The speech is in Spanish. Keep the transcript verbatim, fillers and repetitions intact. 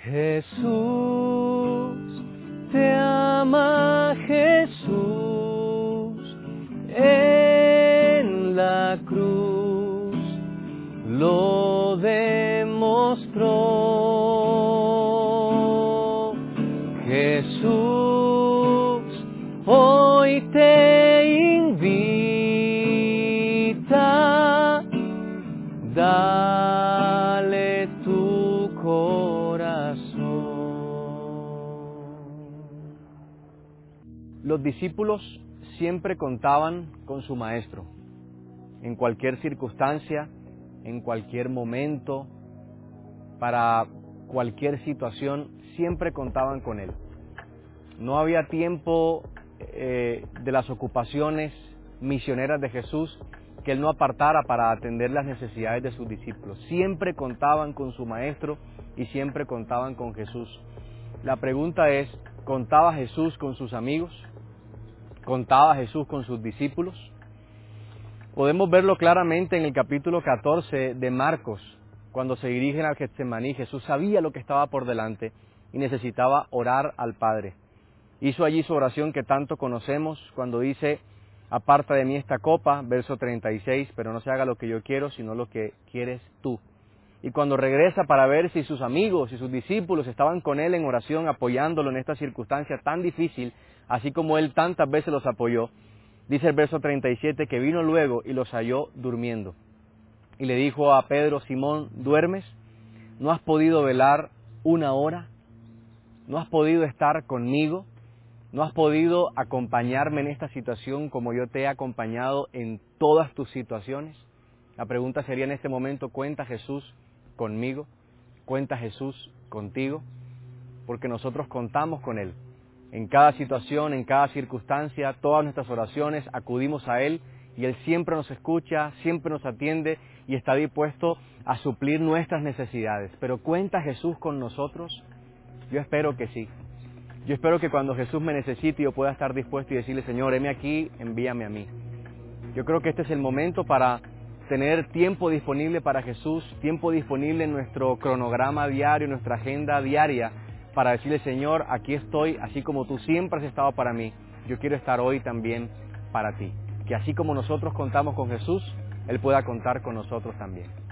Jesús, te ama Jesús, en la cruz lo demostró. Jesús, hoy te invita, dale tu corazón. Los discípulos siempre contaban con su maestro. En cualquier circunstancia, en cualquier momento, para cualquier situación, siempre contaban con él. No había tiempo eh, de las ocupaciones misioneras de Jesús que él no apartara para atender las necesidades de sus discípulos. Siempre contaban con su maestro y siempre contaban con Jesús. La pregunta es, ¿contaba Jesús con sus amigos? ¿Contaba Jesús con sus discípulos? Podemos verlo claramente en el capítulo catorce de Marcos, cuando se dirigen al Getsemaní. Jesús sabía lo que estaba por delante y necesitaba orar al Padre. Hizo allí su oración que tanto conocemos, cuando dice: aparta de mí esta copa, verso treinta y seis, pero no se haga lo que yo quiero, sino lo que quieres tú. Y cuando regresa para ver si sus amigos y sus discípulos estaban con él en oración, apoyándolo en esta circunstancia tan difícil, así como él tantas veces los apoyó, dice el verso treinta y siete que vino luego y los halló durmiendo. Y le dijo a Pedro: Simón, ¿duermes? ¿No has podido velar una hora? ¿No has podido estar conmigo? ¿No has podido acompañarme en esta situación como yo te he acompañado en todas tus situaciones? La pregunta sería en este momento: ¿cuenta Jesús conmigo? ¿Cuenta Jesús contigo? Porque nosotros contamos con Él. En cada situación, en cada circunstancia, todas nuestras oraciones acudimos a Él y Él siempre nos escucha, siempre nos atiende y está dispuesto a suplir nuestras necesidades. Pero ¿cuenta Jesús con nosotros? Yo espero que sí. Yo espero que cuando Jesús me necesite yo pueda estar dispuesto y decirle: Señor, heme aquí, envíame a mí. Yo creo que este es el momento para tener tiempo disponible para Jesús, tiempo disponible en nuestro cronograma diario, en nuestra agenda diaria, para decirle: Señor, aquí estoy, así como tú siempre has estado para mí, yo quiero estar hoy también para ti. Que así como nosotros contamos con Jesús, Él pueda contar con nosotros también.